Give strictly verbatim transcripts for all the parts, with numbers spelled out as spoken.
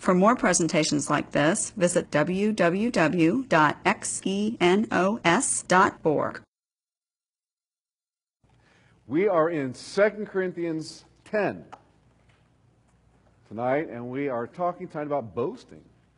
For more presentations like this, visit w w w dot xenos dot org. We are in Second Corinthians ten tonight, and we are talking tonight about boasting.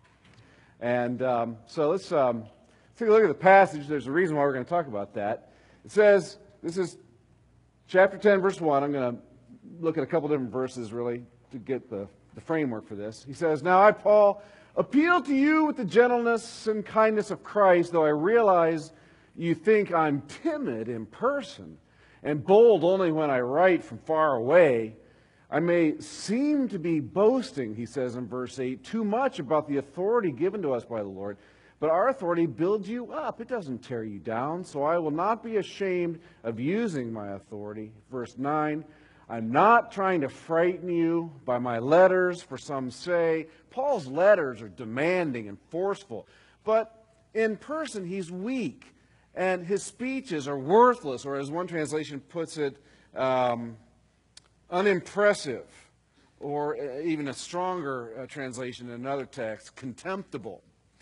And um, so let's um, take a look at the passage. There's a reason why we're going to talk about that. It says, this is chapter ten, verse one. I'm going to look at a couple different verses, really, to get the, the framework for this. He says, "Now I, Paul, appeal to you with the gentleness and kindness of Christ, though I realize you think I'm timid in person and bold only when I write from far away. I may seem to be boasting," he says in verse eight, "too much about the authority given to us by the Lord. But our authority builds you up. It doesn't tear you down. So I will not be ashamed of using my authority." Verse nine, "I'm not trying to frighten you by my letters, for some say." Paul's letters are demanding and forceful. But in person, he's weak. And his speeches are worthless, or as one translation puts it, um, unimpressive. Or even a stronger uh, translation in another text, contemptible.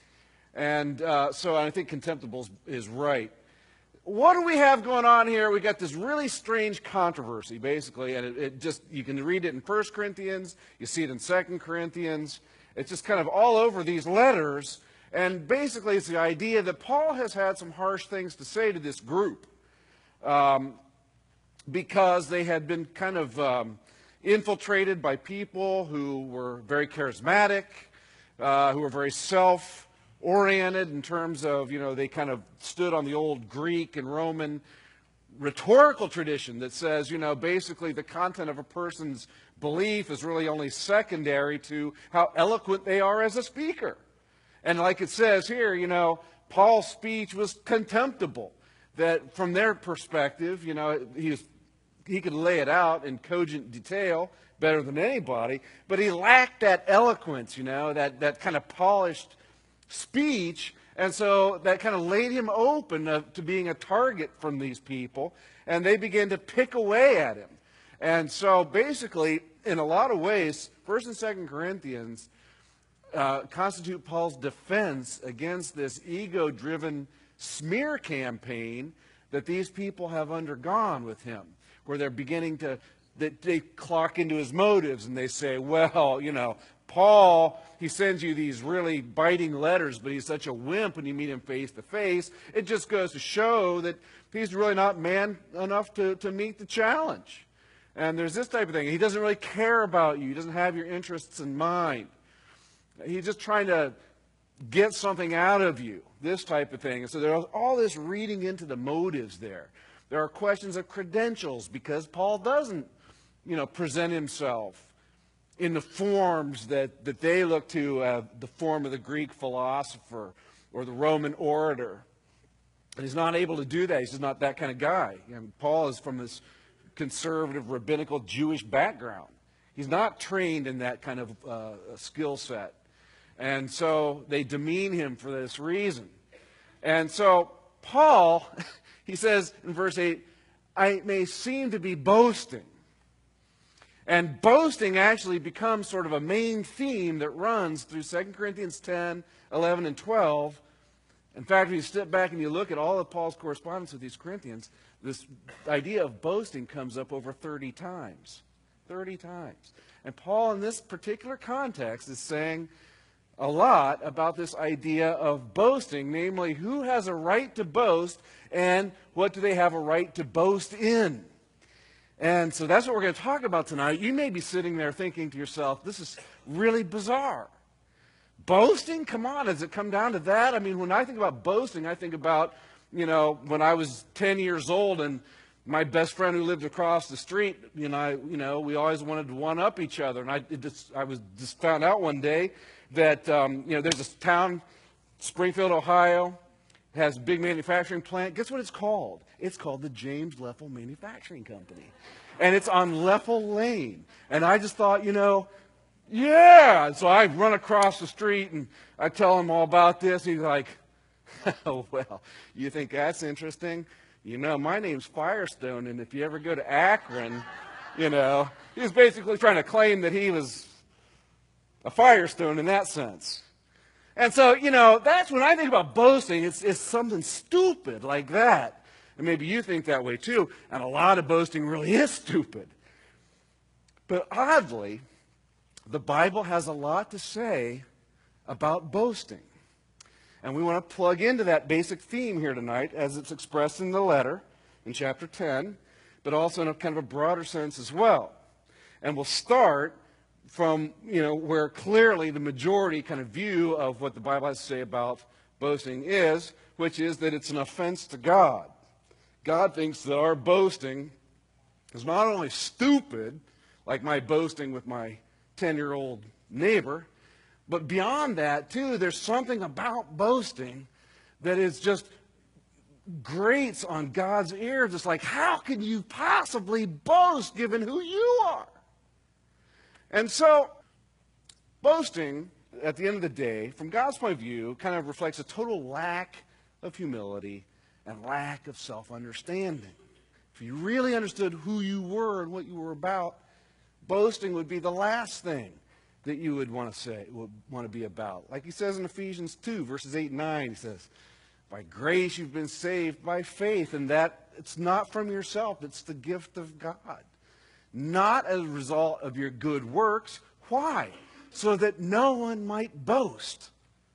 And uh, so I think contemptible is, is right. What do we have going on here? We got this really strange controversy, basically, and it, it just, you can read it in First Corinthians, you see it in Second Corinthians. It's just kind of all over these letters, and basically it's the idea that Paul has had some harsh things to say to this group um, because they had been kind of um, infiltrated by people who were very charismatic, uh, who were very self oriented in terms of, you know, they kind of stood on the old Greek and Roman rhetorical tradition that says, you know, basically the content of a person's belief is really only secondary to how eloquent they are as a speaker. And like it says here, you know, Paul's speech was contemptible. That from their perspective, you know, he was, he could lay it out in cogent detail better than anybody, but he lacked that eloquence, you know, that, that kind of polished speech, and so that kind of laid him open to, to being a target from these people, and they began to pick away at him. And so basically, in a lot of ways, First and Second Corinthians uh, constitute Paul's defense against this ego-driven smear campaign that these people have undergone with him, where they're beginning to, that they clock into his motives, and they say, well, you know, Paul, he sends you these really biting letters, but he's such a wimp when you meet him face to face. It just goes to show that he's really not man enough to, to meet the challenge. And there's this type of thing. He doesn't really care about you. He doesn't have your interests in mind. He's just trying to get something out of you, this type of thing. And so there's all this reading into the motives there. There are questions of credentials because Paul doesn't, you know, present himself in the forms that, that they look to, uh, the form of the Greek philosopher or the Roman orator. And he's not able to do that. He's just not that kind of guy. You know, Paul is from this conservative, rabbinical, Jewish background. He's not trained in that kind of uh, skill set. And so they demean him for this reason. And so Paul, he says in verse eight, "I may seem to be boasting." And boasting actually becomes sort of a main theme that runs through Second Corinthians ten, eleven, and twelve. In fact, when you step back and you look at all of Paul's correspondence with these Corinthians, this idea of boasting comes up over thirty times. thirty times. And Paul, in this particular context, is saying a lot about this idea of boasting, namely, who has a right to boast and what do they have a right to boast in? And so that's what we're going to talk about tonight. You may be sitting there thinking to yourself, this is really bizarre. Boasting? Come on, does it come down to that? I mean, when I think about boasting, I think about, you know, when I was ten years old and my best friend who lived across the street, you know, I, you know, we always wanted to one-up each other. And I, it just, I was just found out one day that, um, you know, there's this town, Springfield, Ohio, has a big manufacturing plant. Guess what it's called? It's called the James Leffel Manufacturing Company. And it's on Leffel Lane. And I just thought, you know, yeah. And so I run across the street and I tell him all about this. He's like, oh, well, you think that's interesting? You know, my name's Firestone, and if you ever go to Akron, you know, he was basically trying to claim that he was a firestone in that sense. And so, you know, that's when I think about boasting, it's, it's something stupid like that. And maybe you think that way too, and a lot of boasting really is stupid. But oddly, the Bible has a lot to say about boasting. And we want to plug into that basic theme here tonight as it's expressed in the letter in chapter ten, but also in a kind of a broader sense as well. And we'll start from, you know, where clearly the majority kind of view of what the Bible has to say about boasting is, which is that it's an offense to God. God thinks that our boasting is not only stupid, like my boasting with my ten-year-old neighbor, but beyond that, too, there's something about boasting that is just grates on God's ears. It's like, how can you possibly boast given who you are? And so, boasting, at the end of the day, from God's point of view, kind of reflects a total lack of humility and lack of self-understanding. If you really understood who you were and what you were about, boasting would be the last thing that you would want to say, would want to be about. Like he says in Ephesians two, verses eight and nine, he says, by grace you've been saved by faith, and that it's not from yourself, it's the gift of God. Not as a result of your good works. Why? So that no one might boast.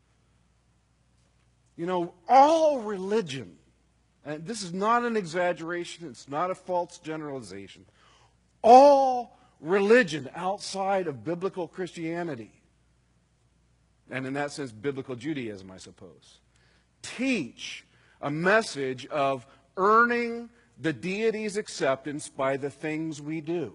You know, all religion, and this is not an exaggeration, it's not a false generalization, all religion outside of biblical Christianity, and in that sense, biblical Judaism, I suppose, teach a message of earning the deity's acceptance by the things we do.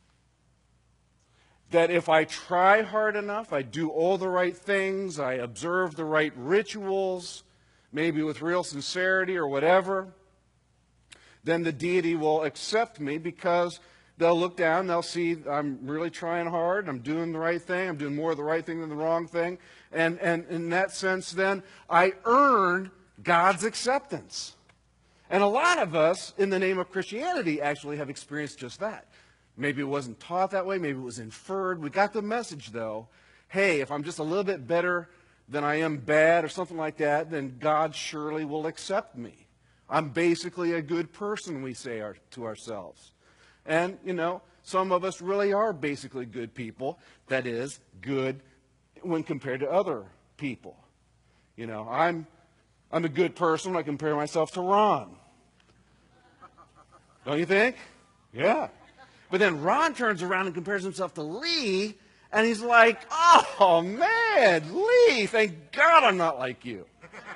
That if I try hard enough, I do all the right things, I observe the right rituals, maybe with real sincerity or whatever, then the deity will accept me because they'll look down, they'll see I'm really trying hard, I'm doing the right thing, I'm doing more of the right thing than the wrong thing. And, and in that sense, then, I earn God's acceptance. And a lot of us, in the name of Christianity, actually have experienced just that. Maybe it wasn't taught that way, maybe it was inferred. We got the message, though, hey, if I'm just a little bit better than I am bad or something like that, then God surely will accept me. I'm basically a good person, we say our, to ourselves. And, you know, some of us really are basically good people. That is, good when compared to other people. You know, I'm, I'm a good person when I compare myself to Ron. Don't you think? Yeah. But then Ron turns around and compares himself to Lee, and he's like, oh, man, Lee, thank God I'm not like you.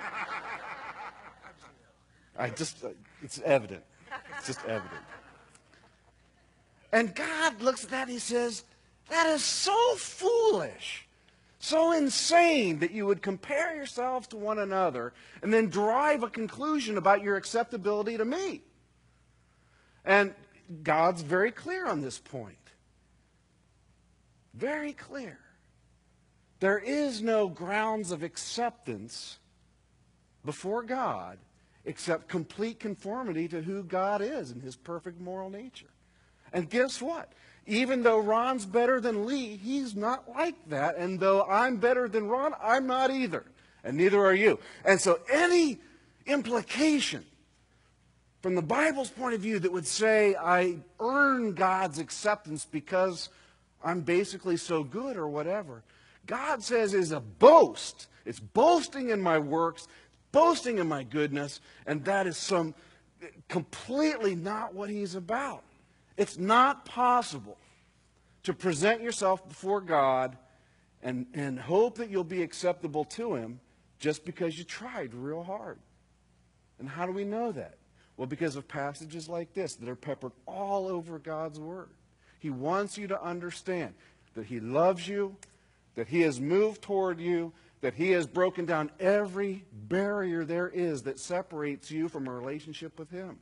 I just, it's evident. It's just evident. And God looks at that and he says, that is so foolish, so insane that you would compare yourselves to one another and then derive a conclusion about your acceptability to me. And God's very clear on this point. Very clear. There is no grounds of acceptance before God except complete conformity to who God is in his perfect moral nature. And guess what? Even though Ron's better than Lee, he's not like that. And though I'm better than Ron, I'm not either. And neither are you. And so any implication from the Bible's point of view that would say I earn God's acceptance because I'm basically so good or whatever, God says is a boast. It's boasting in my works, boasting in my goodness, and that is some completely not what he's about. It's not possible to present yourself before God and, and hope that you'll be acceptable to him just because you tried real hard. And how do we know that? Well, because of passages like this that are peppered all over God's Word. He wants you to understand that he loves you, that he has moved toward you, that he has broken down every barrier there is that separates you from a relationship with him.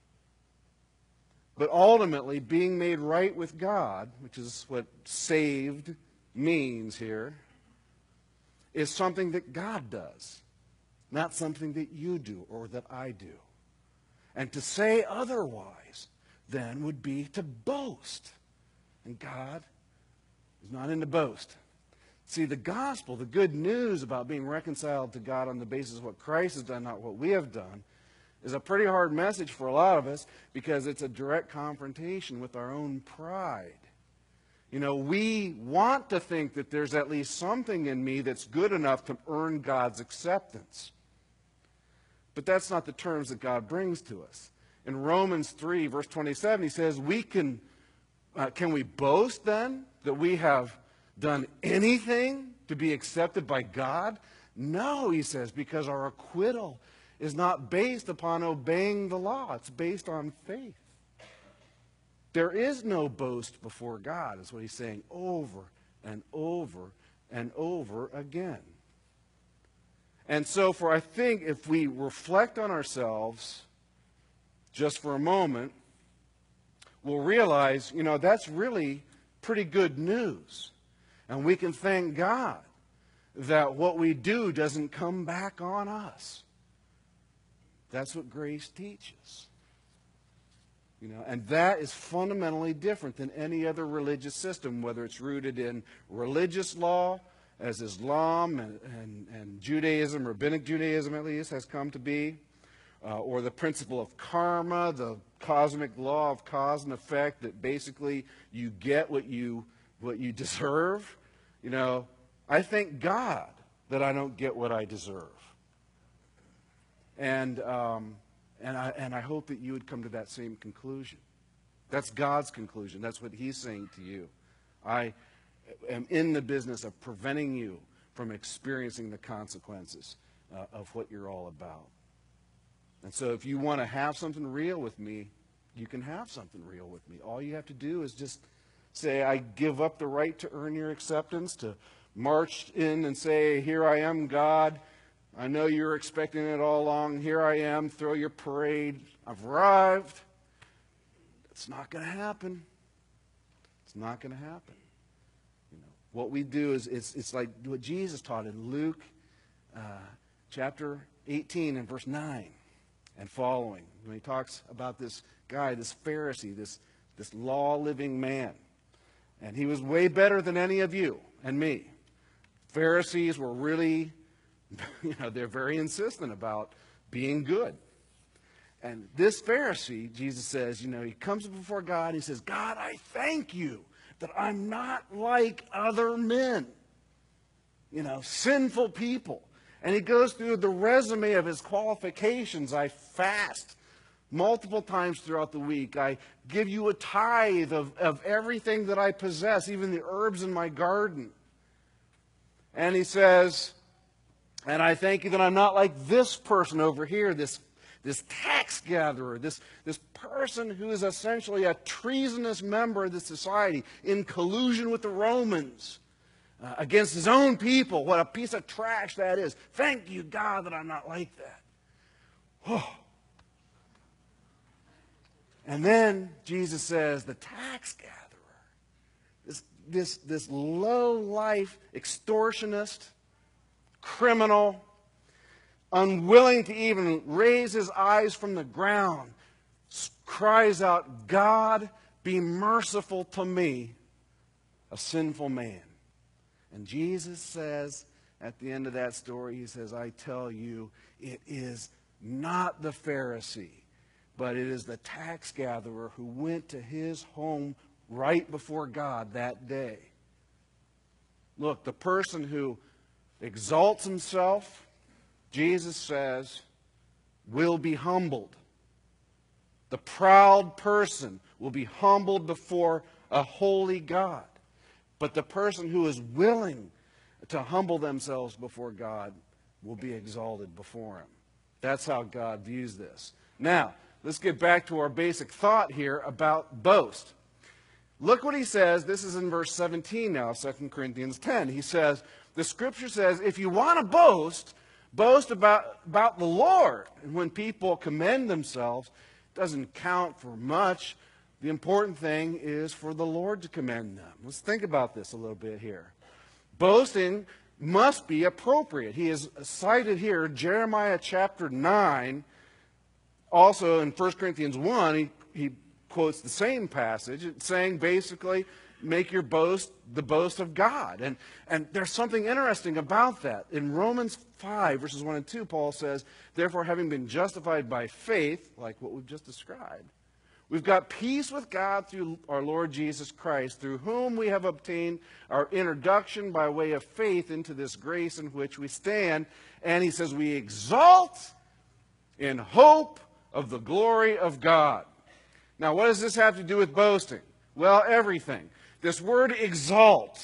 But ultimately, being made right with God, which is what saved means here, is something that God does, not something that you do or that I do. And to say otherwise, then, would be to boast. And God is not into boast. See, the gospel, the good news about being reconciled to God on the basis of what Christ has done, not what we have done, is a pretty hard message for a lot of us because it's a direct confrontation with our own pride. You know, we want to think that there's at least something in me that's good enough to earn God's acceptance. But that's not the terms that God brings to us. In Romans three, verse twenty-seven, he says, we can, uh, can we boast then that we have done anything to be accepted by God? No, he says, because our acquittal is not based upon obeying the law. It's based on faith. There is no boast before God, is what he's saying over and over and over again. And so for I think if we reflect on ourselves just for a moment, we'll realize, you know, that's really pretty good news. And we can thank God that what we do doesn't come back on us. That's what grace teaches. You know, and that is fundamentally different than any other religious system, whether it's rooted in religious law, as Islam and, and, and Judaism, Rabbinic Judaism at least, has come to be, uh, or the principle of karma, the cosmic law of cause and effect, that basically you get what you, what you deserve. You know, I thank God that I don't get what I deserve. And, um, and, I, and I hope that you would come to that same conclusion. That's God's conclusion. That's what he's saying to you. I am in the business of preventing you from experiencing the consequences uh, of what you're all about. And so if you want to have something real with me, you can have something real with me. All you have to do is just say, I give up the right to earn your acceptance, to march in and say, here I am, God. I know you were expecting it all along. Here I am. Throw your parade. I've arrived. It's not going to happen. It's not going to happen. You know, what we do is it's, it's like what Jesus taught in Luke uh, chapter eighteen and verse nine and following. When he talks about this guy, this Pharisee, this, this law-living man. And he was way better than any of you and me. Pharisees were really, you know, they're very insistent about being good. And this Pharisee, Jesus says, you know, he comes before God and he says, God, I thank you that I'm not like other men, you know, sinful people. And he goes through the resume of his qualifications. I fast multiple times throughout the week. I give you a tithe of, of everything that I possess, even the herbs in my garden. And he says, and I thank you that I'm not like this person over here, this, this tax gatherer, this, this person who is essentially a treasonous member of the society in collusion with the Romans uh, against his own people. What a piece of trash that is. Thank you, God, that I'm not like that. Oh. And then Jesus says, the tax gatherer, this, this, this low-life extortionist, criminal, unwilling to even raise his eyes from the ground, cries out, God, be merciful to me, a sinful man. And Jesus says at the end of that story, he says, I tell you, it is not the Pharisee, but it is the tax gatherer who went to his home right before God that day. Look, the person who exalts himself, Jesus says, will be humbled. The proud person will be humbled before a holy God. But the person who is willing to humble themselves before God will be exalted before him. That's how God views this. Now, let's get back to our basic thought here about boast. Look what he says. This is in verse seventeen now, Second Corinthians ten. He says, the Scripture says, if you want to boast, boast about, about the Lord. And when people commend themselves, it doesn't count for much. The important thing is for the Lord to commend them. Let's think about this a little bit here. Boasting must be appropriate. He is cited here, Jeremiah chapter nine. Also in First Corinthians one, he, he quotes the same passage, saying basically, make your boast the boast of God. And, and there's something interesting about that. In Romans five, verses one and two, Paul says, therefore, having been justified by faith, like what we've just described, we've got peace with God through our Lord Jesus Christ, through whom we have obtained our introduction by way of faith into this grace in which we stand. And he says, we exalt in hope of the glory of God. Now, what does this have to do with boasting? Well, everything. This word exalt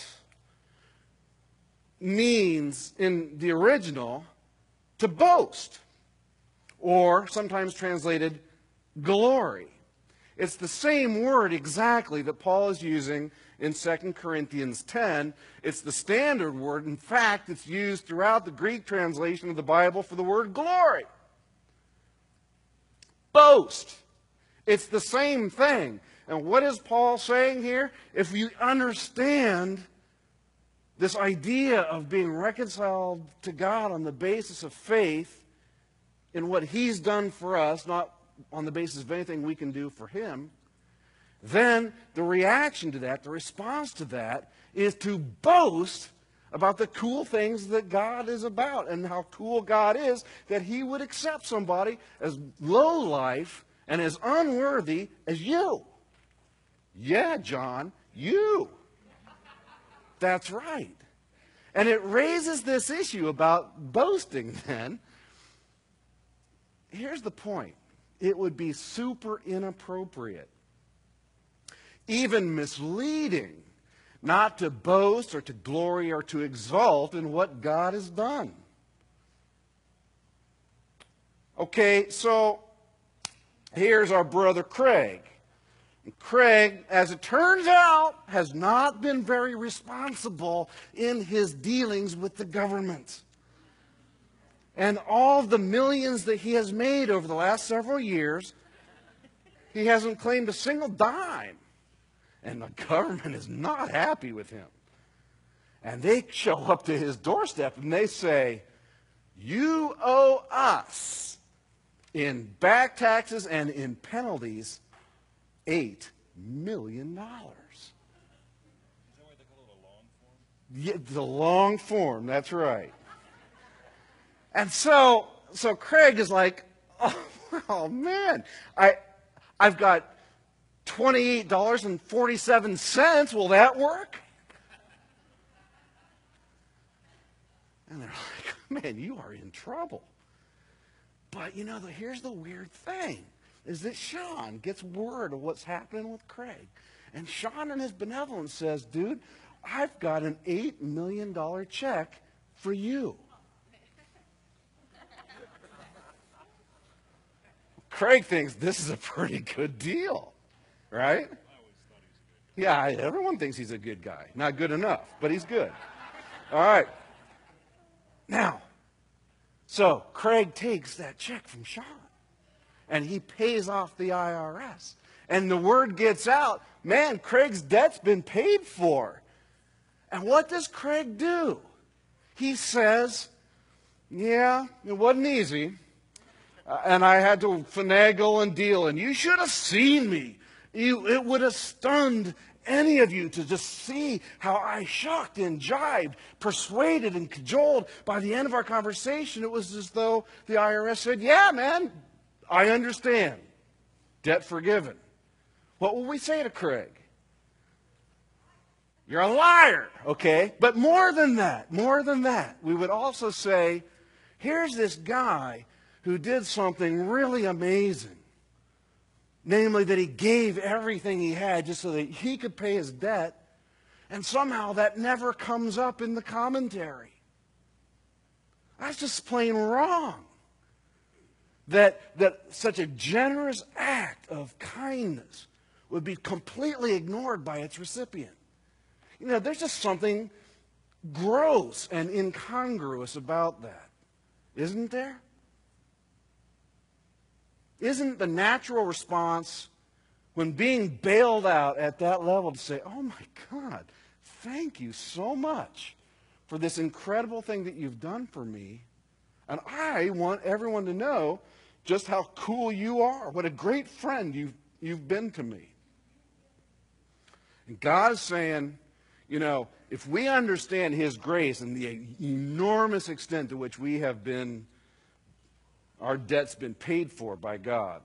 means, in the original, to boast, or sometimes translated glory. It's the same word exactly that Paul is using in Second Corinthians ten. It's the standard word. In fact, it's used throughout the Greek translation of the Bible for the word glory. Boast. It's the same thing. And what is Paul saying here? If you understand this idea of being reconciled to God on the basis of faith in what He's done for us, not on the basis of anything we can do for Him, then the reaction to that, the response to that, is to boast about the cool things that God is about and how cool God is that He would accept somebody as low life and as unworthy as you. Yeah, John, you. That's right. And it raises this issue about boasting then. Here's the point. It would be super inappropriate, even misleading, not to boast or to glory or to exalt in what God has done. Okay, so here's our brother Craig. And Craig, as it turns out, has not been very responsible in his dealings with the government. And all the millions that he has made over the last several years, he hasn't claimed a single dime. And the government is not happy with him. And they show up to his doorstep and they say, you owe us in back taxes and in penalties eight million dollars. Is that why they call it a long form? Yeah, the long form, that's right. And so, so Craig is like, oh, oh man, I, I've got twenty-eight dollars and forty-seven cents. Will that work? And they're like, man, you are in trouble. But, you know, the, here's the weird thing, is that Sean gets word of what's happening with Craig. And Sean in his benevolence says, dude, I've got an eight million dollars check for you. Craig thinks this is a pretty good deal, right? Yeah, everyone thinks he's a good guy. Not good enough, but he's good. All right. Now, so Craig takes that check from Sean, and he pays off the I R S. And the word gets out, man, Craig's debt's been paid for. And what does Craig do? He says, yeah, it wasn't easy. Uh, and I had to finagle and deal, and you should have seen me. You, it would have stunned any of you to just see how I shucked and jibed, persuaded and cajoled. By the end of our conversation, it was as though the I R S said, yeah, man, I understand. Debt forgiven. What will we say to Craig? You're a liar, okay? But more than that, more than that, we would also say, here's this guy who did something really amazing. Namely, that he gave everything he had just so that he could pay his debt. And somehow that never comes up in the commentary. That's just plain wrong. That, that such a generous act of kindness would be completely ignored by its recipient. You know, there's just something gross and incongruous about that. Isn't there? Isn't the natural response when being bailed out at that level to say, oh my God, thank you so much for this incredible thing that you've done for me. And I want everyone to know just how cool you are. What a great friend you've, you've been to me. And God is saying, you know, if we understand His grace and the enormous extent to which we have been, our debt's been paid for by God,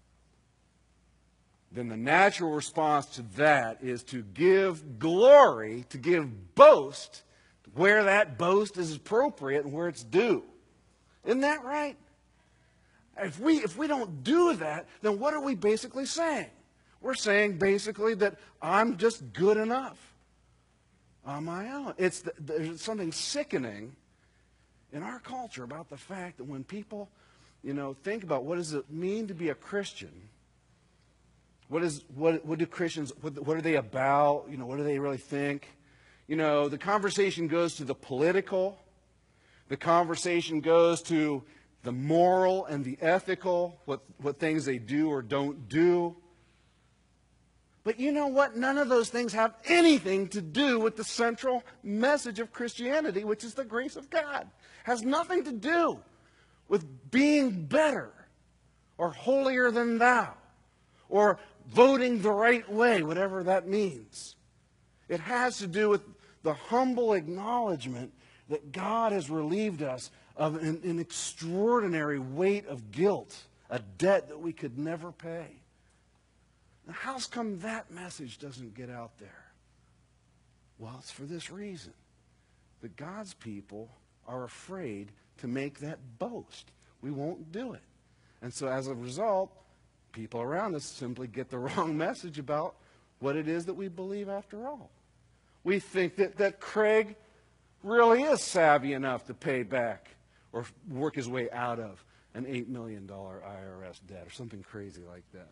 then the natural response to that is to give glory, to give boast where that boast is appropriate and where it's due. Isn't that right? If we, if we don't do that, then what are we basically saying? We're saying basically that I'm just good enough on my own. It's the, there's something sickening in our culture about the fact that when people, you know, think about what does it mean to be a Christian, what is what what do Christians what, what are they about? You know, what do they really think? You know, the conversation goes to the political, the conversation goes to the moral and the ethical, what what things they do or don't do. But you know what? None of those things have anything to do with the central message of Christianity, which is the grace of God. Has nothing to do with being better or holier than thou or voting the right way, whatever that means. It has to do with the humble acknowledgement that God has relieved us of an, an extraordinary weight of guilt, a debt that we could never pay. Now, how's come that message doesn't get out there? Well, it's for this reason, that God's people are afraid to make that boast. We won't do it. And so as a result, people around us simply get the wrong message about what it is that we believe after all. We think that, that Craig really is savvy enough to pay back or work his way out of an eight million dollars I R S debt or something crazy like that.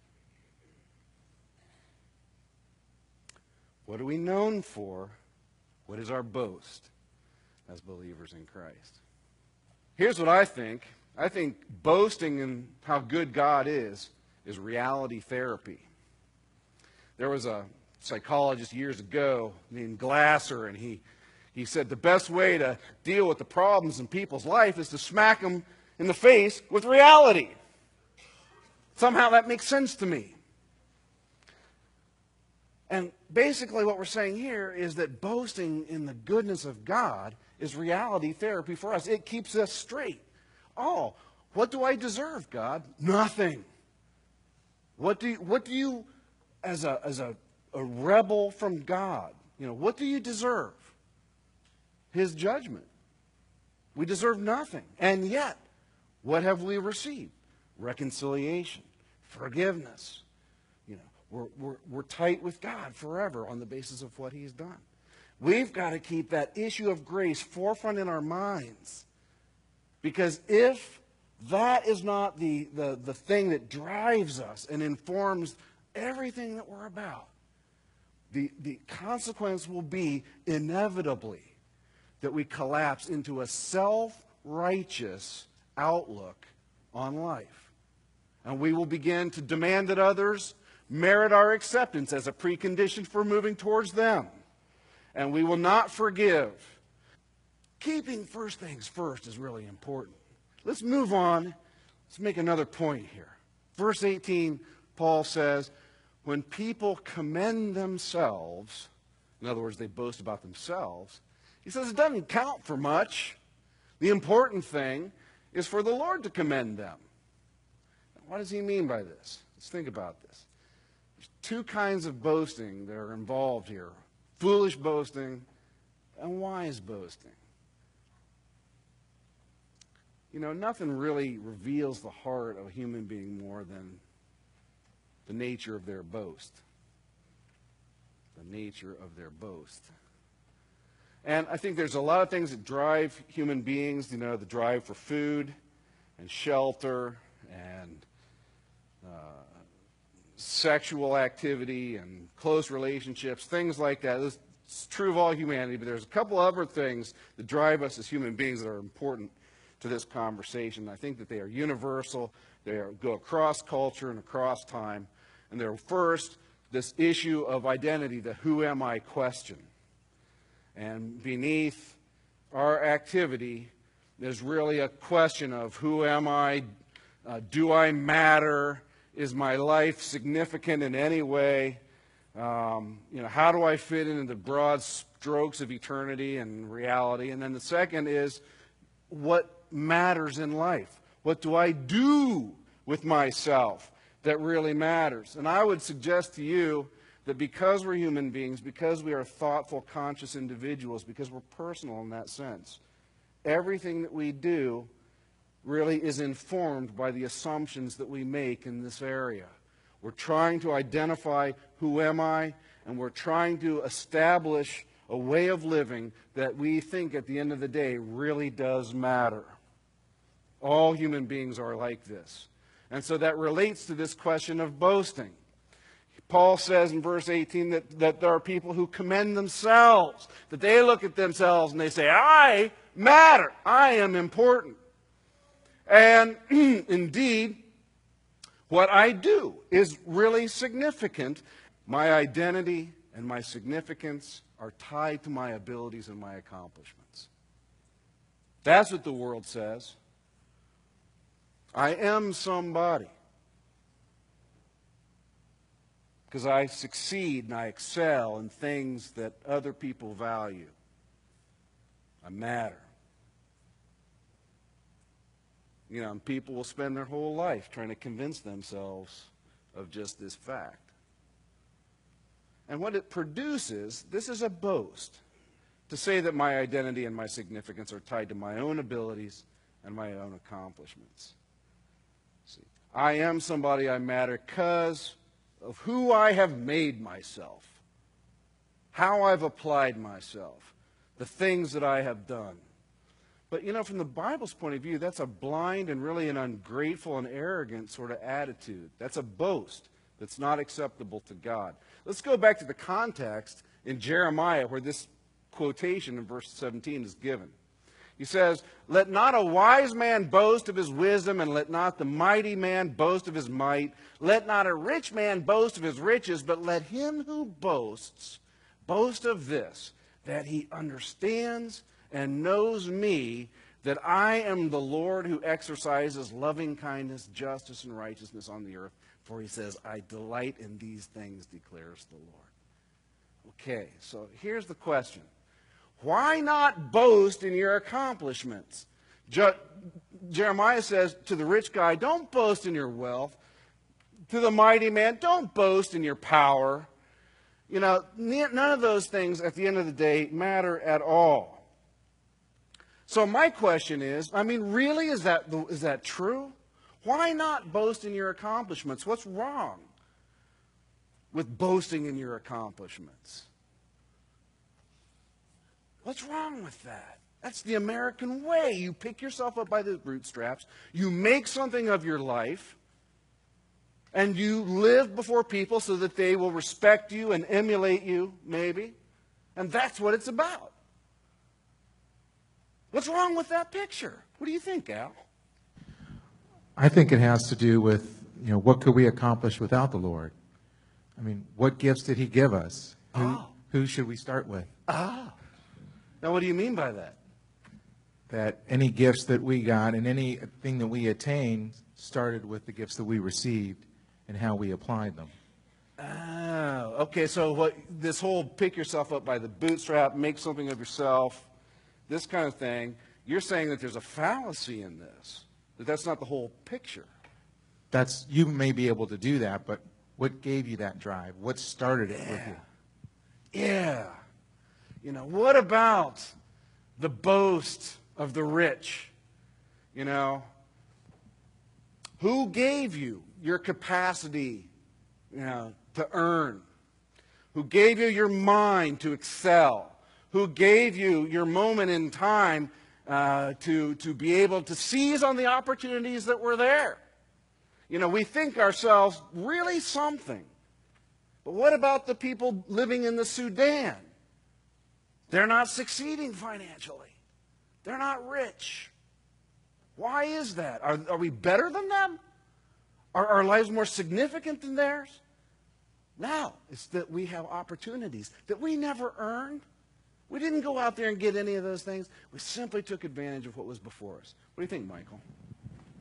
What are we known for? What is our boast as believers in Christ? Here's what I think. I think boasting in how good God is is reality therapy. There was a psychologist years ago named Glasser, and he, he said the best way to deal with the problems in people's life is to smack them in the face with reality. Somehow that makes sense to me. And basically what we're saying here is that boasting in the goodness of God is reality therapy for us. It keeps us straight. Oh, what do I deserve, God? Nothing. What do you, what do you as a as a, a rebel from God, you know, what do you deserve? His judgment. We deserve nothing. And yet, what have we received? Reconciliation, forgiveness. You know, we're we're we're tight with God forever on the basis of what He's done. We've got to keep that issue of grace forefront in our minds. Because if that is not the, the, the thing that drives us and informs everything that we're about, the, the consequence will be inevitably that we collapse into a self-righteous outlook on life. And we will begin to demand that others merit our acceptance as a precondition for moving towards them. And we will not forgive. Keeping first things first is really important. Let's move on. Let's make another point here. Verse eighteen, Paul says, when people commend themselves, in other words, they boast about themselves, he says it doesn't count for much. The important thing is for the Lord to commend them. What does he mean by this? Let's think about this. There's two kinds of boasting that are involved here. Foolish boasting and wise boasting. You know, nothing really reveals the heart of a human being more than the nature of their boast. The nature of their boast. And I think there's a lot of things that drive human beings, you know, the drive for food and shelter and uh, sexual activity and close relationships, things like that. It's true of all humanity, but there's a couple other things that drive us as human beings that are important to this conversation. I think that they are universal. They are, go across culture and across time. And they're first, this issue of identity, the who am I question. And beneath our activity is really a question of who am I? Uh, do I matter? Is my life significant in any way? Um, you know, how do I fit into the broad strokes of eternity and reality? And then the second is, what matters in life? What do I do with myself that really matters? And I would suggest to you that because we're human beings, because we are thoughtful, conscious individuals, because we're personal in that sense, everything that we do really is informed by the assumptions that we make in this area. We're trying to identify who am I, and we're trying to establish a way of living that we think at the end of the day really does matter. All human beings are like this. And so that relates to this question of boasting. Paul says in verse eighteen that, that there are people who commend themselves, that they look at themselves and they say, I matter, I am important. And indeed, what I do is really significant. My identity and my significance are tied to my abilities and my accomplishments. That's what the world says. I am somebody because I succeed and I excel in things that other people value. I matter. You know, and people will spend their whole life trying to convince themselves of just this fact. And what it produces, this is a boast, to say that my identity and my significance are tied to my own abilities and my own accomplishments. See, I am somebody, I matter because of who I have made myself, how I've applied myself, the things that I have done. But, you know, from the Bible's point of view, that's a blind and really an ungrateful and arrogant sort of attitude. That's a boast that's not acceptable to God. Let's go back to the context in Jeremiah where this quotation in verse seventeen is given. He says, let not a wise man boast of his wisdom, and let not the mighty man boast of his might. Let not a rich man boast of his riches, but let him who boasts boast of this, that he understands and knows me, that I am the Lord who exercises loving kindness, justice, and righteousness on the earth. For he says, I delight in these things, declares the Lord. Okay, so here's the question. Why not boast in your accomplishments? Je- Jeremiah says to the rich guy, don't boast in your wealth. To the mighty man, don't boast in your power. You know, none of those things at the end of the day matter at all. So my question is, I mean, really, is that, is that true? Why not boast in your accomplishments? What's wrong with boasting in your accomplishments? What's wrong with that? That's the American way. You pick yourself up by the bootstraps, you make something of your life, and you live before people so that they will respect you and emulate you, maybe. And that's what it's about. What's wrong with that picture? What do you think, Al? I think it has to do with, you know, what could we accomplish without the Lord? I mean, what gifts did he give us? Who, Oh. who should we start with? Ah. Now, what do you mean by that? That any gifts that we got and anything that we attained started with the gifts that we received and how we applied them. Oh, okay, so what this whole pick yourself up by the bootstrap, make something of yourself, this kind of thing, you're saying that there's a fallacy in this, that that's not the whole picture. That's, you may be able to do that, but what gave you that drive? What started it Yeah. with you? Yeah. You know, what about the boast of the rich? You know, who gave you your capacity, you know, to earn? Who gave you your mind to excel? Who gave you your moment in time uh, to, to be able to seize on the opportunities that were there? You know, we think ourselves really something. But what about the people living in the Sudan? They're not succeeding financially. They're not rich. Why is that? Are, are we better than them? Are our lives more significant than theirs? No, it's that we have opportunities that we never earned. We didn't go out there and get any of those things. We simply took advantage of what was before us. What do you think, Michael?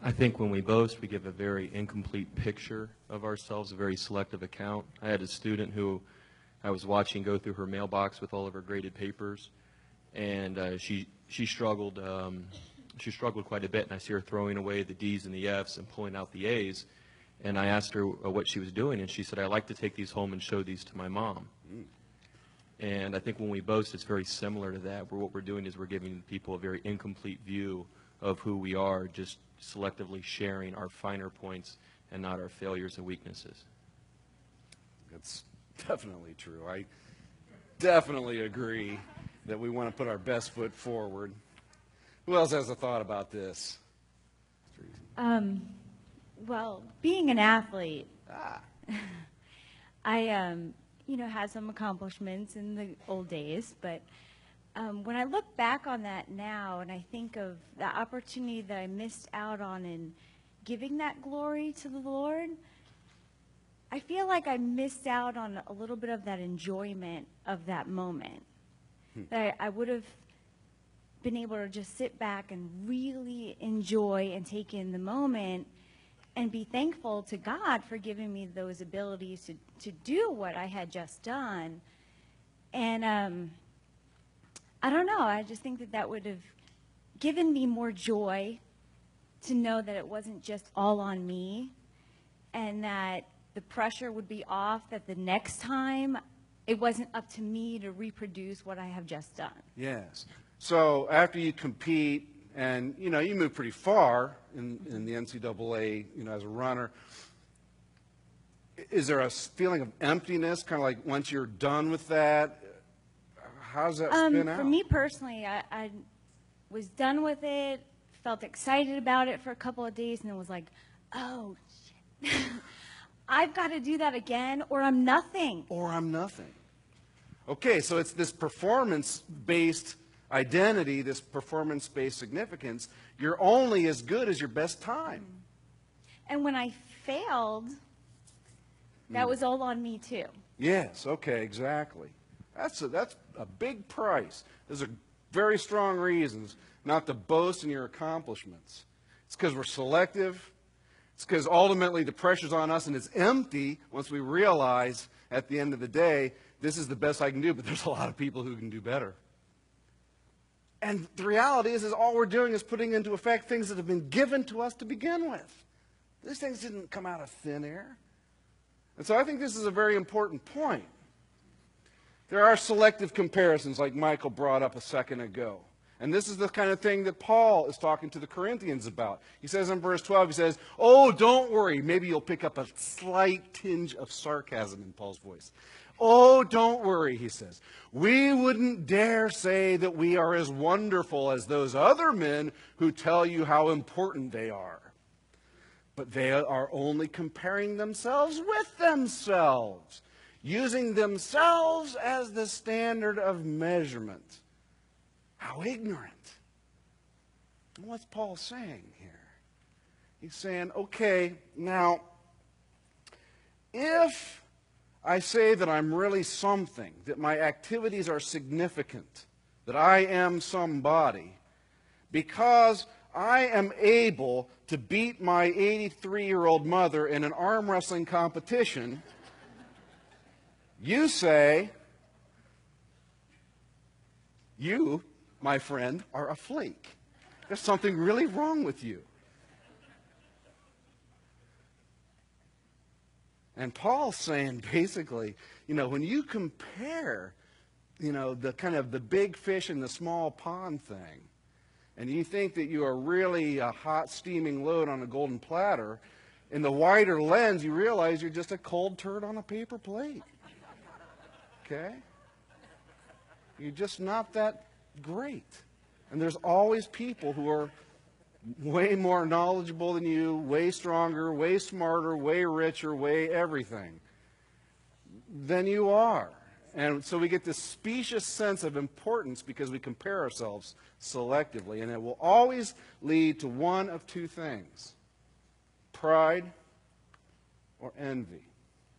I think when we boast, we give a very incomplete picture of ourselves, a very selective account. I had a student who I was watching go through her mailbox with all of her graded papers, and uh, she she struggled um, she struggled quite a bit, and I see her throwing away the D's and the F's and pulling out the A's. And I asked her uh, what she was doing, and she said, "I like to take these home and show these to my mom." Mm. And I think when we boast, it's very similar to that, where what we're doing is we're giving people a very incomplete view of who we are, just selectively sharing our finer points and not our failures and weaknesses. That's definitely true. I definitely agree that we want to put our best foot forward. Who else has a thought about this? Um, well, being an athlete, Ah. I, um, you know, had some accomplishments in the old days, but um, when I look back on that now and I think of the opportunity that I missed out on in giving that glory to the Lord, I feel like I missed out on a little bit of that enjoyment of that moment. Hmm. That I, I would have been able to just sit back and really enjoy and take in the moment and be thankful to God for giving me those abilities to, to do what I had just done. And um, I don't know, I just think that that would have given me more joy to know that it wasn't just all on me, and that the pressure would be off, that the next time it wasn't up to me to reproduce what I have just done. Yes. So after you compete, and you know you move pretty far in, in the N C double A, you know, as a runner, is there a feeling of emptiness, kind of like once you're done with that? How does that um, spin out? For me personally, I, I was done with it, felt excited about it for a couple of days, and then was like, oh, shit. I've got to do that again, or I'm nothing. Or I'm nothing. Okay, so it's this performance-based identity, this performance-based significance. You're only as good as your best time. And when I failed, that Mm. was all on me too. Yes, okay, exactly. That's a, that's a big price. Those are very strong reasons not to boast in your accomplishments. It's because we're selective. It's because ultimately the pressure's on us and it's empty once we realize at the end of the day, this is the best I can do, but there's a lot of people who can do better. And the reality is, is all we're doing is putting into effect things that have been given to us to begin with. These things didn't come out of thin air. And so I think this is a very important point. There are selective comparisons like Michael brought up a second ago. And this is the kind of thing that Paul is talking to the Corinthians about. He says in verse twelve, he says, oh, don't worry. Maybe you'll pick up a slight tinge of sarcasm in Paul's voice. Oh, don't worry, he says. We wouldn't dare say that we are as wonderful as those other men who tell you how important they are. But they are only comparing themselves with themselves, using themselves as the standard of measurement. How ignorant. What's Paul saying here? He's saying, okay, now, if I say that I'm really something, that my activities are significant, that I am somebody, because I am able to beat my eighty-three-year-old mother in an arm wrestling competition, you say, you, my friend, are a flake. There's something really wrong with you. And Paul's saying basically, you know, when you compare, you know, the kind of the big fish in the small pond thing, and you think that you are really a hot steaming load on a golden platter, in the wider lens you realize you're just a cold turd on a paper plate. Okay? You're just not that great. And there's always people who are way more knowledgeable than you, way stronger, way smarter, way richer, way everything than you are. And so we get this specious sense of importance because we compare ourselves selectively. And it will always lead to one of two things: pride or envy.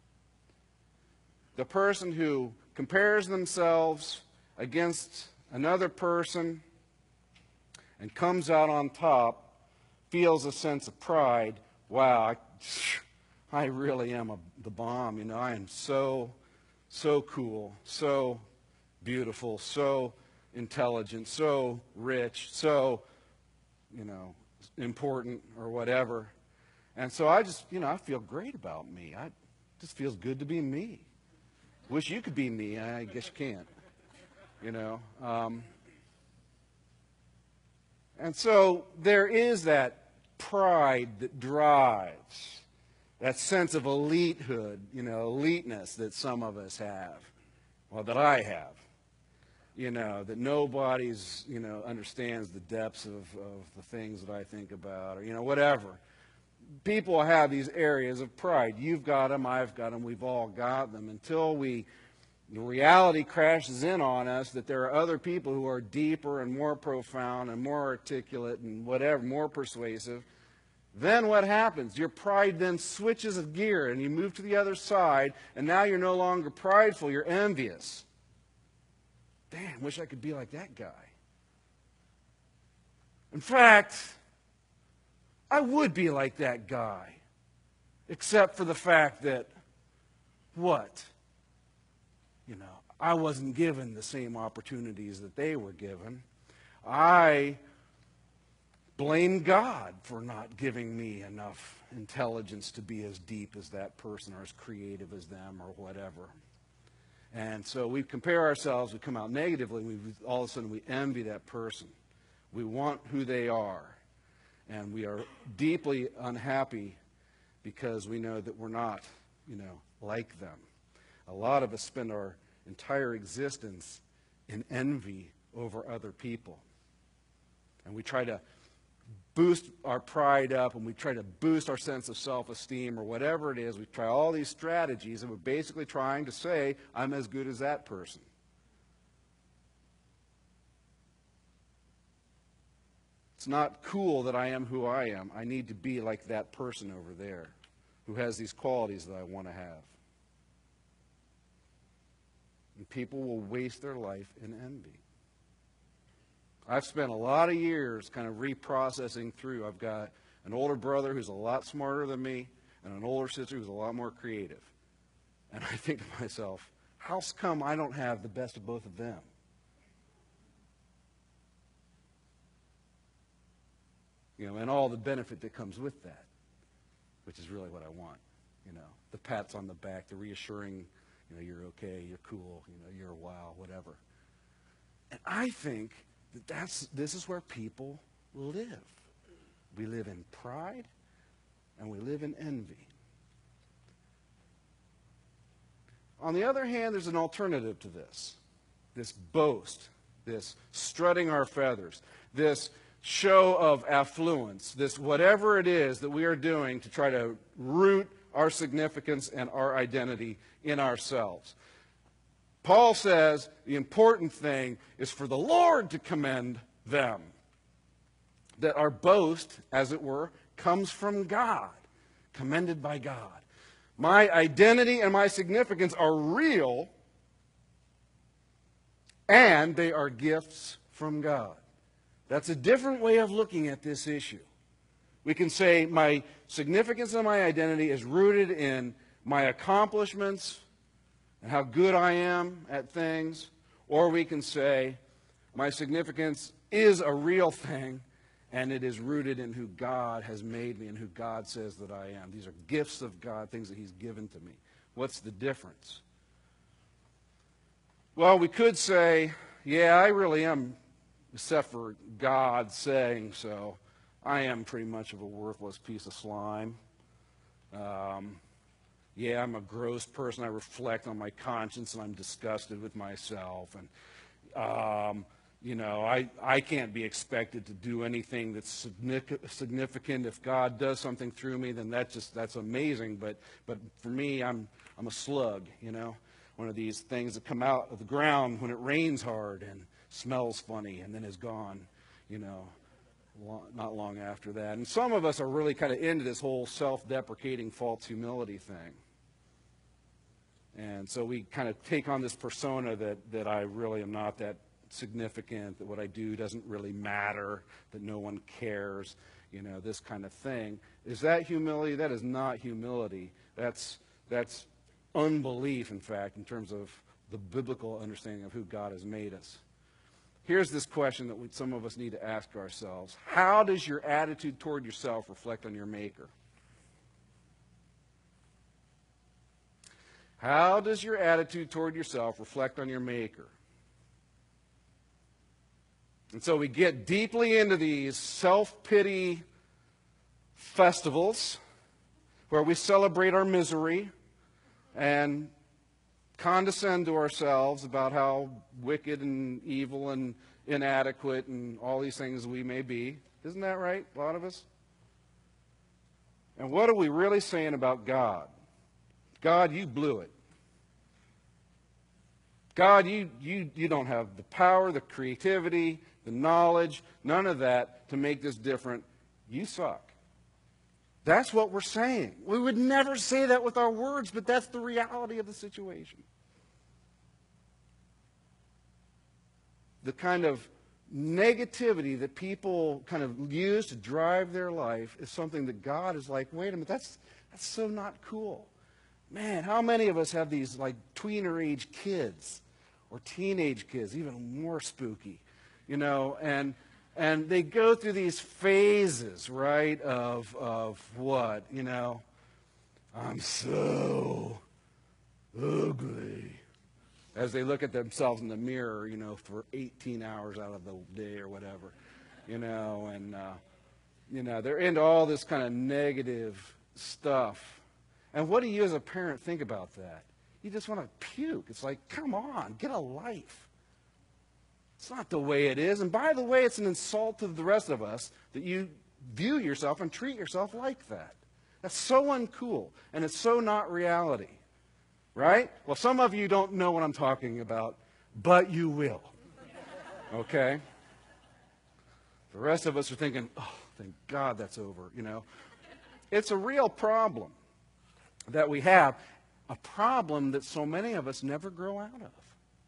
The person who compares themselves against another person and comes out on top feels a sense of pride, wow, I, I really am a, the bomb. You know, I am so, so cool, so beautiful, so intelligent, so rich, so, you know, important or whatever. And so I just, you know, I feel great about me. I, it just feels good to be me. Wish you could be me. I guess you can't, you know. Um, and so there is that pride that drives, that sense of elitehood, you know, eliteness that some of us have, well, that I have. You know, that nobody's, you know, understands the depths of, of the things that I think about, or, you know, whatever. People have these areas of pride. You've got them, I've got them, we've all got them, until we, the reality crashes in on us that there are other people who are deeper and more profound and more articulate and whatever, more persuasive. Then what happens? Your pride then switches a gear and you move to the other side, and now you're no longer prideful, you're envious. Damn, wish I could be like that guy. In fact, I would be like that guy, except for the fact that, what? You know, I wasn't given the same opportunities that they were given. I blame God for not giving me enough intelligence to be as deep as that person or as creative as them or whatever. And so we compare ourselves, we come out negatively, we, all of a sudden we envy that person. We want who they are. And we are deeply unhappy because we know that we're not, you know, like them. A lot of us spend our entire existence in envy over other people. And we try to boost our pride up, and we try to boost our sense of self-esteem or whatever it is. We try all these strategies, and we're basically trying to say, I'm as good as that person. It's not cool that I am who I am. I need to be like that person over there who has these qualities that I want to have. And people will waste their life in envy. I've spent a lot of years kind of reprocessing through. I've got an older brother who's a lot smarter than me and an older sister who's a lot more creative. And I think to myself, how come I don't have the best of both of them? You know, and all the benefit that comes with that, which is really what I want. You know, the pats on the back, the reassuring, you know, you're okay, you're cool, you know, you're a wow, whatever. And I think that that's, this is where people live. We live in pride and we live in envy. On the other hand, there's an alternative to this. This boast, this strutting our feathers, this show of affluence, this whatever it is that we are doing to try to root our significance and our identity in ourselves. Paul says the important thing is for the Lord to commend them. That our boast, as it were, comes from God, commended by God. My identity and my significance are real, and they are gifts from God. That's a different way of looking at this issue. We can say my significance and my identity is rooted in my accomplishments and how good I am at things, or we can say my significance is a real thing and it is rooted in who God has made me and who God says that I am. These are gifts of God, things that He's given to me. What's the difference? Well, we could say, yeah, I really am, except for God saying so, I am pretty much of a worthless piece of slime. Um, yeah, I'm a gross person. I reflect on my conscience and I'm disgusted with myself. And, um, you know, I, I can't be expected to do anything that's significant. If God does something through me, then that's just, that's amazing. But, but for me, I'm, I'm a slug, you know, one of these things that come out of the ground when it rains hard and smells funny and then is gone, you know, long, not long after that. And some of us are really kind of into this whole self-deprecating false humility thing. And so we kind of take on this persona that, that I really am not that significant, that what I do doesn't really matter, that no one cares, you know, this kind of thing. Is that humility? That is not humility. That's, that's unbelief, in fact, in terms of the biblical understanding of who God has made us. Here's this question that we, some of us need to ask ourselves. How does your attitude toward yourself reflect on your Maker? How does your attitude toward yourself reflect on your Maker? And so we get deeply into these self-pity festivals where we celebrate our misery and condescend to ourselves about how wicked and evil and inadequate and all these things we may be. Isn't that right, a lot of us? And what are we really saying about God? God, you blew it. God, you, you, you don't have the power, the creativity, the knowledge, none of that to make this different. You suck. That's what we're saying. We would never say that with our words, but that's the reality of the situation. The kind of negativity that people kind of use to drive their life is something that God is like, wait a minute, that's, that's so not cool. Man, how many of us have these like tweener age kids or teenage kids, even more spooky, you know, and and they go through these phases, right, of of what, you know, I'm so ugly, as they look at themselves in the mirror, you know, for eighteen hours out of the day or whatever, you know, and uh, you know, they're into all this kind of negative stuff. And what do you as a parent think about that? You just want to puke. It's like, come on, get a life. It's not the way it is. And by the way, it's an insult to the rest of us that you view yourself and treat yourself like that. That's so uncool, and it's so not reality. Right? Well, some of you don't know what I'm talking about, but you will. Okay? The rest of us are thinking, oh, thank God that's over, you know. It's a real problem that we have, a problem that so many of us never grow out of.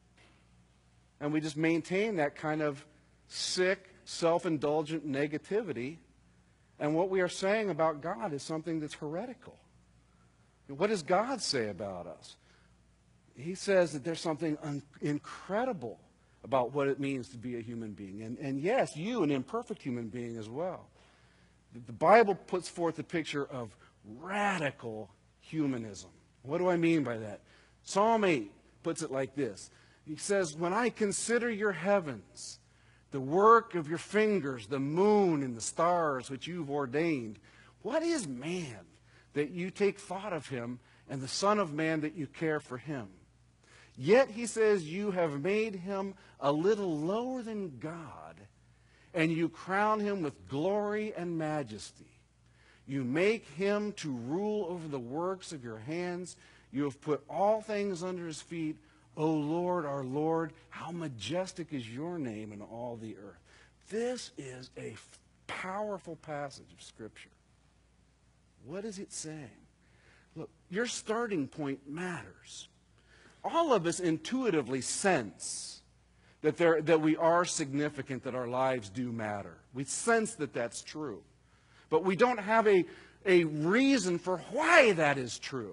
And we just maintain that kind of sick, self-indulgent negativity. And what we are saying about God is something that's heretical. What does God say about us? He says that there's something un- incredible about what it means to be a human being. And, and yes, you, an imperfect human being as well. The Bible puts forth a picture of radical humanism. What do I mean by that? Psalm eight puts it like this. He says, when I consider your heavens, the work of your fingers, the moon and the stars which you've ordained, what is man that you take thought of him, and the Son of Man that you care for him? Yet, he says, you have made him a little lower than God, and you crown him with glory and majesty. You make him to rule over the works of your hands. You have put all things under his feet. O Lord, our Lord, how majestic is your name in all the earth. This is a powerful passage of Scripture. What is it saying? Look, your starting point matters. All of us intuitively sense that, there, that we are significant, that our lives do matter. We sense that that's true. But we don't have a, a reason for why that is true.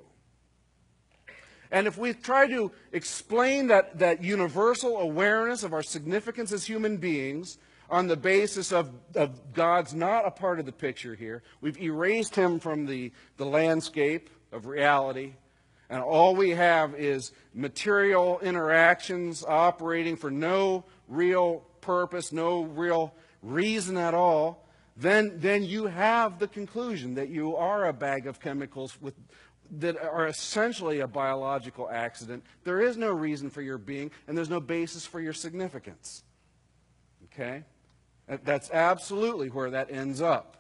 And if we try to explain that, that universal awareness of our significance as human beings on the basis of, of God's not a part of the picture here, we've erased him from the, the landscape of reality, and all we have is material interactions operating for no real purpose, no real reason at all, then, then you have the conclusion that you are a bag of chemicals with, that are essentially a biological accident. There is no reason for your being, and there's no basis for your significance. Okay? That's absolutely where that ends up.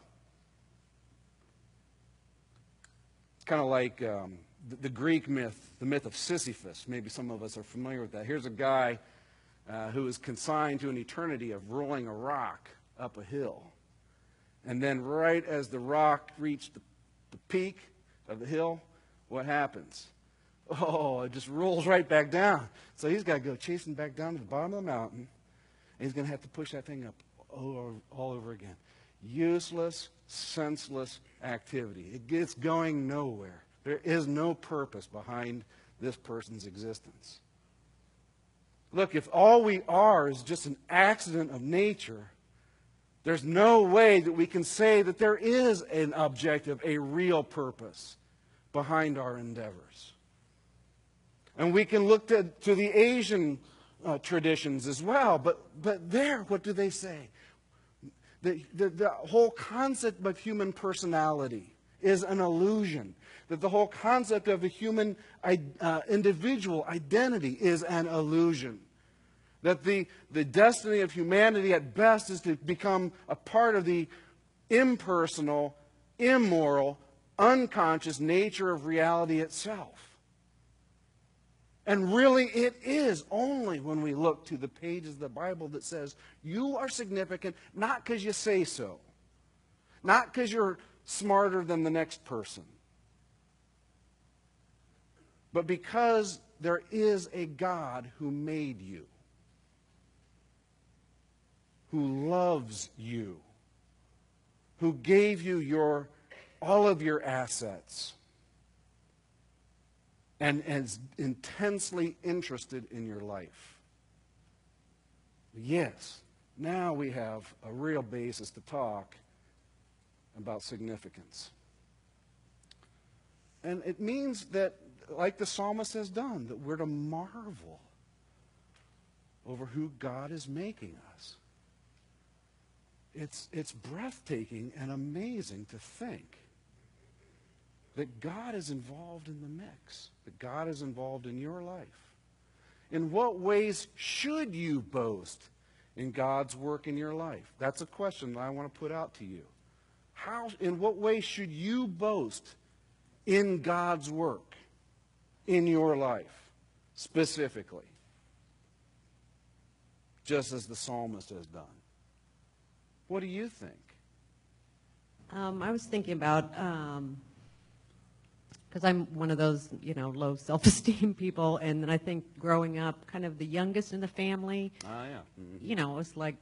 It's kind of like um, the, the Greek myth, the myth of Sisyphus. Maybe some of us are familiar with that. Here's a guy uh, who is consigned to an eternity of rolling a rock up a hill. And then right as the rock reached the, the peak of the hill, what happens? Oh, it just rolls right back down. So he's got to go chasing back down to the bottom of the mountain, And he's going to have to push that thing up all, all over again. Useless, senseless activity. It gets going nowhere. There is no purpose behind this person's existence. Look, if all we are is just an accident of nature, there's no way that we can say that there is an objective, a real purpose behind our endeavors. And we can look to, to the Asian uh, traditions as well, but, but there, what do they say? The, the, the whole concept of human personality is an illusion. That the whole concept of a human uh, individual identity is an illusion. That the, the destiny of humanity at best is to become a part of the impersonal, immoral, unconscious nature of reality itself. And really it is only when we look to the pages of the Bible that says you are significant not because you say so, not because you're smarter than the next person, but because there is a God who made you, who loves you, who gave you your all of your assets, and is intensely interested in your life. Yes, now we have a real basis to talk about significance. And it means that, like the psalmist has done, that we're to marvel over who God is making us. It's, it's breathtaking and amazing to think that God is involved in the mix, that God is involved in your life. In what ways should you boast in God's work in your life? That's a question that I want to put out to you. How, in what way should you boast in God's work in your life, specifically? Just as the psalmist has done. What do you think? Um, I was thinking about, um, because I'm one of those, you know, low self-esteem people, and then I think growing up, kind of the youngest in the family, Ah, yeah. Mm-hmm. you know, it was like,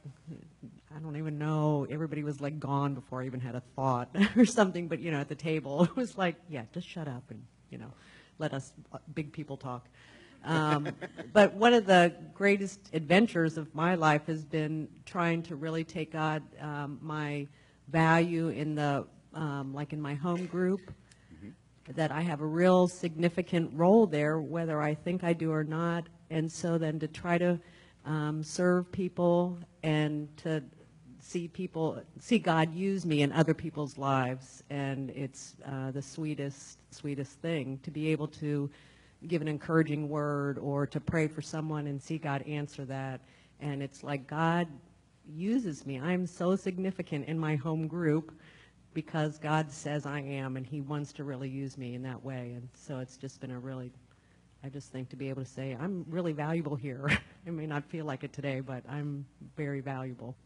I don't even know, everybody was like gone before I even had a thought or something, but, you know, at the table, it was like, yeah, just shut up and, you know, let us uh, big people talk. Um, but one of the greatest adventures of my life has been trying to really take God, um, my value in the, um, like in my home group, mm-hmm. that I have a real significant role there, whether I think I do or not. And so then to try to um, serve people and to see people, see God use me in other people's lives. And it's uh, the sweetest, sweetest thing to be able to give an encouraging word or to pray for someone and see God answer that. And it's like God uses me. I'm so significant in my home group because God says I am, and he wants to really use me in that way. And so it's just been a really, I just think to be able to say, I'm really valuable here. I may not feel like it today, but I'm very valuable.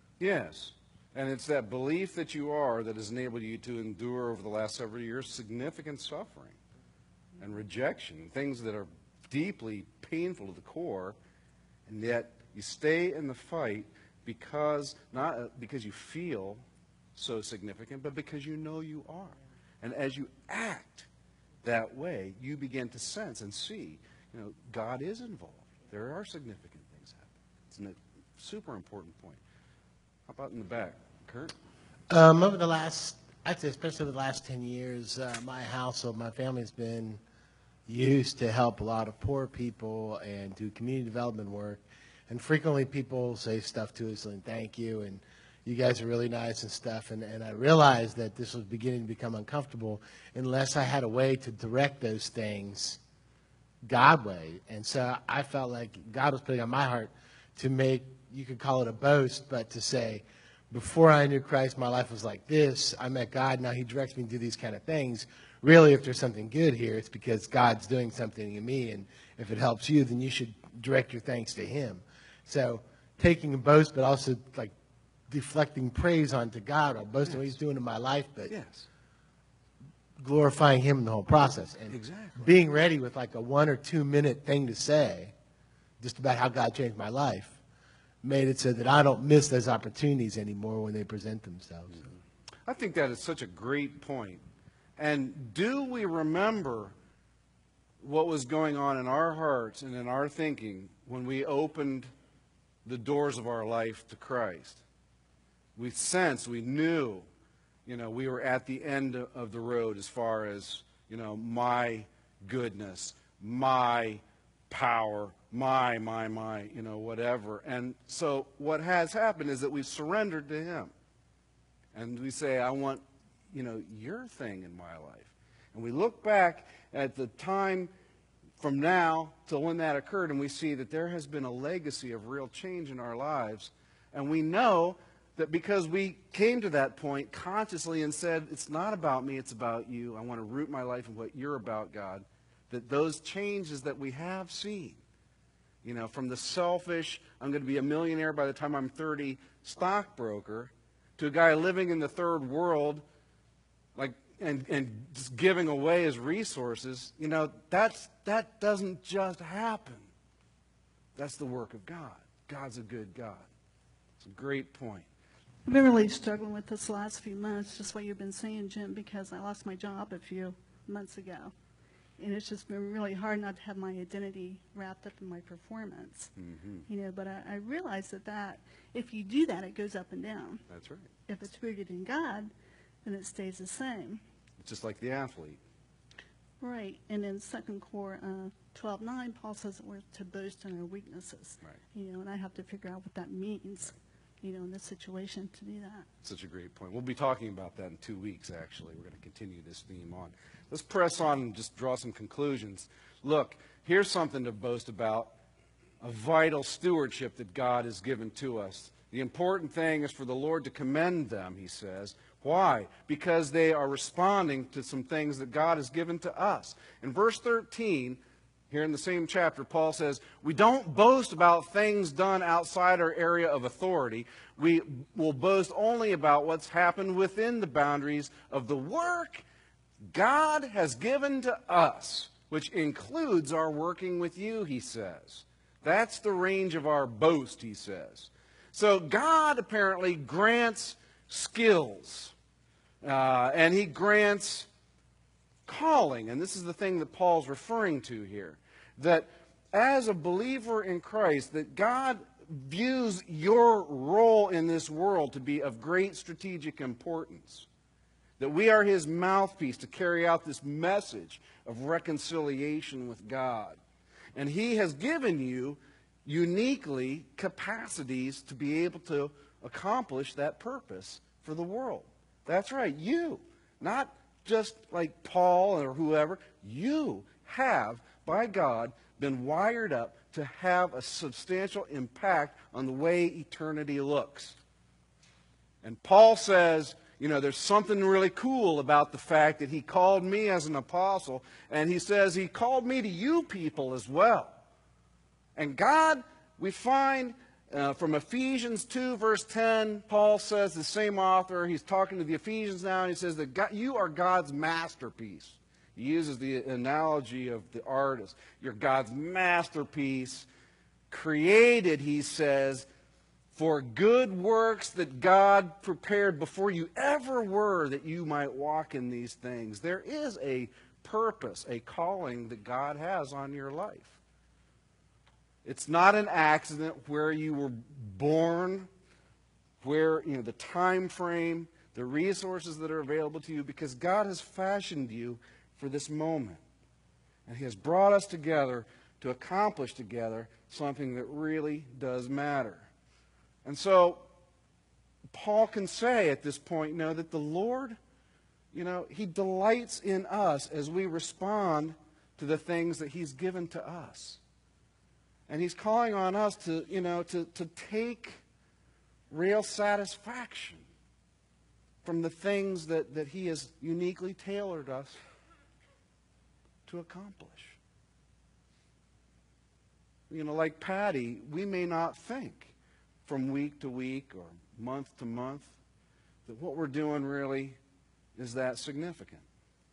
Yes. And it's that belief that you are that has enabled you to endure over the last several years significant suffering and rejection, things that are deeply painful to the core, and yet you stay in the fight because not uh, because you feel so significant, but because you know you are. And as you act that way, you begin to sense and see, you know, God is involved. There are significant things happening. It's a super important point. How about in the back, Kurt? Um, over the last, I'd say especially the last ten years, uh, my household, my family's been used to help a lot of poor people and do community development work. And frequently people say stuff to us and thank you, and you guys are really nice and stuff. And, and I realized that this was beginning to become uncomfortable unless I had a way to direct those things God way. And so I felt like God was putting on my heart to make, you could call it a boast, but to say, before I knew Christ, my life was like this. I met God. Now he directs me to do these kind of things. Really, if there's something good here, it's because God's doing something in me. And if it helps you, then you should direct your thanks to him. So taking a boast, but also like deflecting praise onto God or boasting yes. what he's doing in my life, but yes. glorifying him in the whole process. And exactly. being ready with like a one or two minute thing to say just about how God changed my life. made it so that I don't miss those opportunities anymore when they present themselves. I think that is such a great point. And do we remember what was going on in our hearts and in our thinking when we opened the doors of our life to Christ? We sensed, we knew, you know, we were at the end of the road as far as, you know, my goodness, my power, my, my, my, you know, whatever. And so what has happened is that we've surrendered to Him. And we say, I want, you know, your thing in my life. And we look back at the time from now till when that occurred, and we see that there has been a legacy of real change in our lives. And we know that because we came to that point consciously and said, it's not about me, it's about you. I want to root my life in what you're about, God. That those changes that we have seen, you know, from the selfish, I'm going to be a millionaire by the time I'm thirty, stockbroker, to a guy living in the third world, like, and, and just giving away his resources, you know, that's, that doesn't just happen. That's the work of God. God's a good God. It's a great point. I've been really struggling with this last few months, just what you've been saying, Jim, because I lost my job a few months ago. And it's just been really hard not to have my identity wrapped up in my performance. Mm-hmm. You know, but I, I realize that, that if you do that, it goes up and down. That's right. If it's rooted in God, then it stays the same. It's just like the athlete. Right. And in Second Cor uh, twelve nine, Paul says that we're to boast in our weaknesses. Right. You know, and I have to figure out what that means, you know, in this situation to do that. Such a great point. We'll be talking about that in two weeks, actually. We're going to continue this theme on. Let's press on and just draw some conclusions. Look, here's something to boast about, a vital stewardship that God has given to us. The important thing is for the Lord to commend them, he says. Why? Because they are responding to some things that God has given to us. In verse thirteen, here in the same chapter, Paul says, we don't boast about things done outside our area of authority. We will boast only about what's happened within the boundaries of the work God has given to us, which includes our working with you, he says. That's the range of our boast, he says. So God apparently grants skills, uh, and he grants calling. And this is the thing that Paul's referring to here. That as a believer in Christ, that God views your role in this world to be of great strategic importance. That we are his mouthpiece to carry out this message of reconciliation with God. And he has given you uniquely capacities to be able to accomplish that purpose for the world. That's right, you. Not just like Paul or whoever. You have, by God, been wired up to have a substantial impact on the way eternity looks. And Paul says, you know, there's something really cool about the fact that he called me as an apostle, and he says he called me to you people as well. And God, we find uh, from Ephesians two, verse ten, Paul says, the same author, he's talking to the Ephesians now, and he says that God, you are God's masterpiece. He uses the analogy of the artist. You're God's masterpiece, created, he says, for good works that God prepared before you ever were, that you might walk in these things. There is a purpose, a calling that God has on your life. It's not an accident where you were born, where, you know, the time frame, the resources that are available to you, because God has fashioned you for this moment. And he has brought us together to accomplish together something that really does matter. And so Paul can say at this point, you know, that the Lord, you know, he delights in us as we respond to the things that he's given to us. And he's calling on us to, you know, to, to take real satisfaction from the things that, that he has uniquely tailored us to accomplish. You know, like Patty, we may not think from week to week or month to month that what we're doing really is that significant.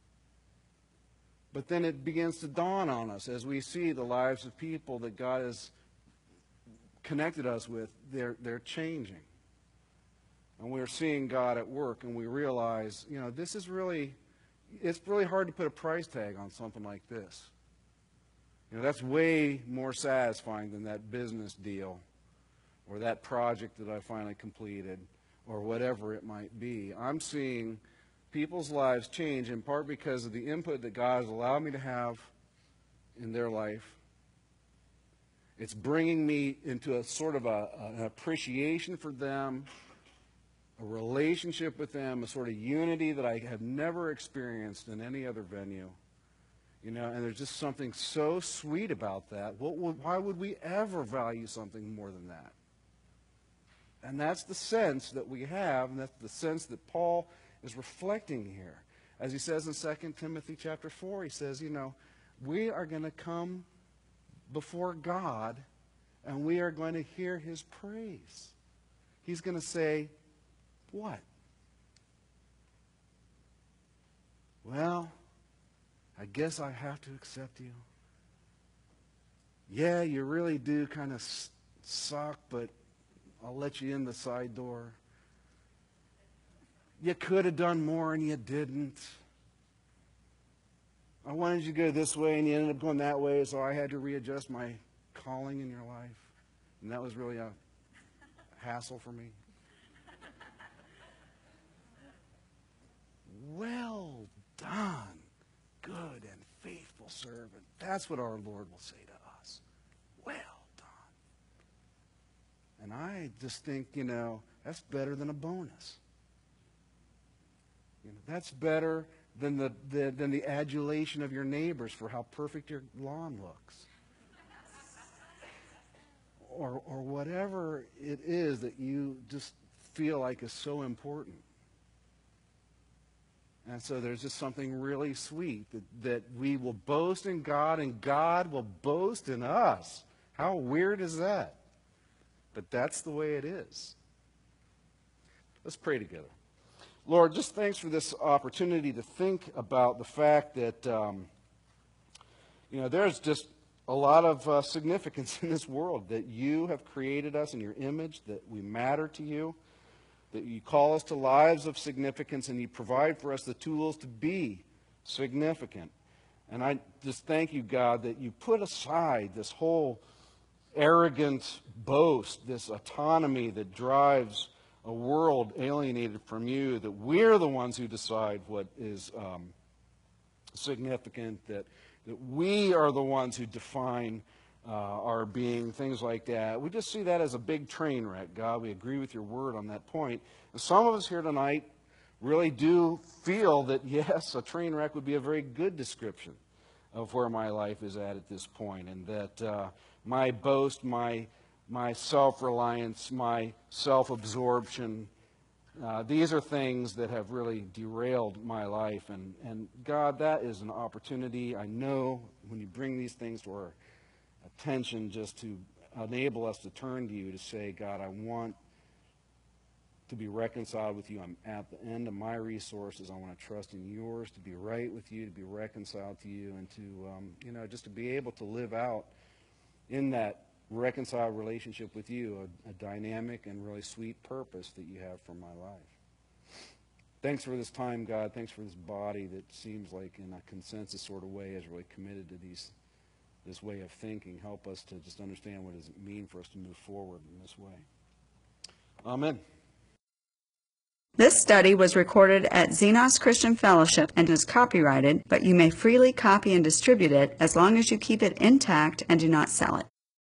But then it begins to dawn on us as we see the lives of people that God has connected us with, they're, they're changing. And we're seeing God at work, and we realize, you know, this is really, it's really hard to put a price tag on something like this. You know, that's way more satisfying than that business deal or that project that I finally completed or whatever it might be. I'm seeing people's lives change in part because of the input that God has allowed me to have in their life. It's bringing me into a sort of a, an appreciation for them, a relationship with them, a sort of unity that I have never experienced in any other venue. You know, and there's just something so sweet about that. What would, why would we ever value something more than that? And that's the sense that we have, and that's the sense that Paul is reflecting here. As he says in Second Timothy chapter four, he says, you know, we are going to come before God, and we are going to hear his praise. He's going to say, what? Well, I guess I have to accept you. Yeah, you really do kind of suck, but I'll let you in the side door. You could have done more and you didn't. I wanted you to go this way and you ended up going that way, so I had to readjust my calling in your life. And that was really a hassle for me. Well done, good and faithful servant. That's what our Lord will say to us. Well done. And I just think, you know, that's better than a bonus. You know, that's better than the, the than the adulation of your neighbors for how perfect your lawn looks. Or or whatever it is that you just feel like is so important. And so there's just something really sweet that, that we will boast in God and God will boast in us. How weird is that? But that's the way it is. Let's pray together. Lord, just thanks for this opportunity to think about the fact that, um, you know, there's just a lot of uh, significance in this world, that you have created us in your image, that we matter to you, that you call us to lives of significance, and you provide for us the tools to be significant. And I just thank you, God, that you put aside this whole arrogant boast, this autonomy that drives a world alienated from you, that we're the ones who decide what is um, significant, that, that we are the ones who define uh, our being, things like that. We just see that as a big train wreck, God. We agree with your word on that point. And some of us here tonight really do feel that, yes, a train wreck would be a very good description of where my life is at at this point, and that uh, my boast, my my self-reliance, my self-absorption, uh, these are things that have really derailed my life. And, and God, that is an opportunity. I know when you bring these things to our attention, just to enable us to turn to you, to say, God, I want to be reconciled with you. I'm at the end of my resources. I want to trust in yours, to be right with you, to be reconciled to you, and to, um, you know, just to be able to live out in that reconciled relationship with you, a, a dynamic and really sweet purpose that you have for my life. Thanks for this time, God. Thanks for this body that seems like in a consensus sort of way is really committed to these, this way of thinking. Help us to just understand what does it mean for us to move forward in this way. Amen. This study was recorded at Xenos Christian Fellowship and is copyrighted, but you may freely copy and distribute it as long as you keep it intact and do not sell it.